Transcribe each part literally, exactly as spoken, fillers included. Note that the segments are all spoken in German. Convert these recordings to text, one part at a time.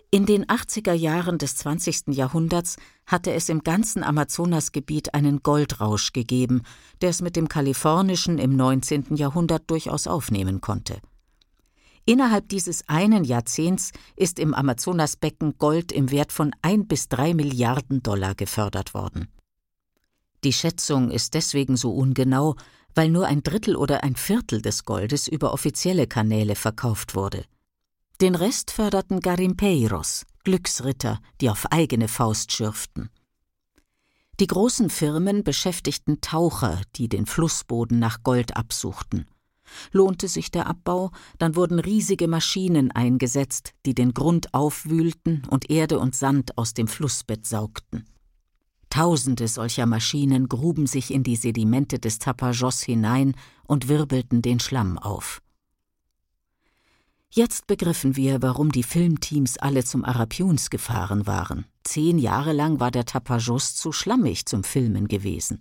In den achtziger Jahren des zwanzigsten Jahrhunderts hatte es im ganzen Amazonasgebiet einen Goldrausch gegeben, der es mit dem kalifornischen im neunzehnten Jahrhundert durchaus aufnehmen konnte. Innerhalb dieses einen Jahrzehnts ist im Amazonasbecken Gold im Wert von ein bis drei Milliarden Dollar gefördert worden. Die Schätzung ist deswegen so ungenau, weil nur ein Drittel oder ein Viertel des Goldes über offizielle Kanäle verkauft wurde. Den Rest förderten Garimpeiros, Glücksritter, die auf eigene Faust schürften. Die großen Firmen beschäftigten Taucher, die den Flussboden nach Gold absuchten. Lohnte sich der Abbau, dann wurden riesige Maschinen eingesetzt, die den Grund aufwühlten und Erde und Sand aus dem Flussbett saugten. Tausende solcher Maschinen gruben sich in die Sedimente des Tapajós hinein und wirbelten den Schlamm auf. Jetzt begriffen wir, warum die Filmteams alle zum Arapiuns gefahren waren. Zehn Jahre lang war der Tapajós zu schlammig zum Filmen gewesen.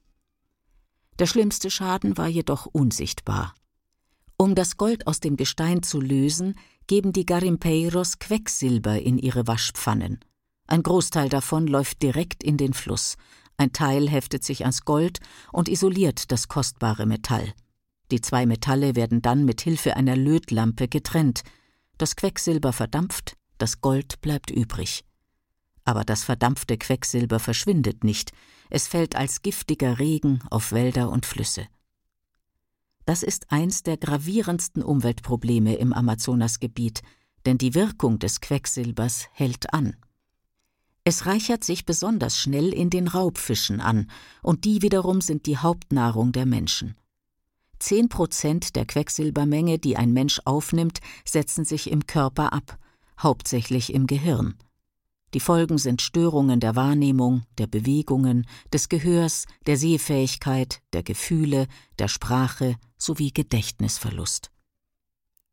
Der schlimmste Schaden war jedoch unsichtbar. Um das Gold aus dem Gestein zu lösen, geben die Garimpeiros Quecksilber in ihre Waschpfannen. Ein Großteil davon läuft direkt in den Fluss. Ein Teil heftet sich ans Gold und isoliert das kostbare Metall. Die zwei Metalle werden dann mit Hilfe einer Lötlampe getrennt. Das Quecksilber verdampft, das Gold bleibt übrig. Aber das verdampfte Quecksilber verschwindet nicht. Es fällt als giftiger Regen auf Wälder und Flüsse. Das ist eins der gravierendsten Umweltprobleme im Amazonasgebiet, denn die Wirkung des Quecksilbers hält an. Es reichert sich besonders schnell in den Raubfischen an, und die wiederum sind die Hauptnahrung der Menschen. Zehn Prozent der Quecksilbermenge, die ein Mensch aufnimmt, setzen sich im Körper ab, hauptsächlich im Gehirn. Die Folgen sind Störungen der Wahrnehmung, der Bewegungen, des Gehörs, der Sehfähigkeit, der Gefühle, der Sprache sowie Gedächtnisverlust.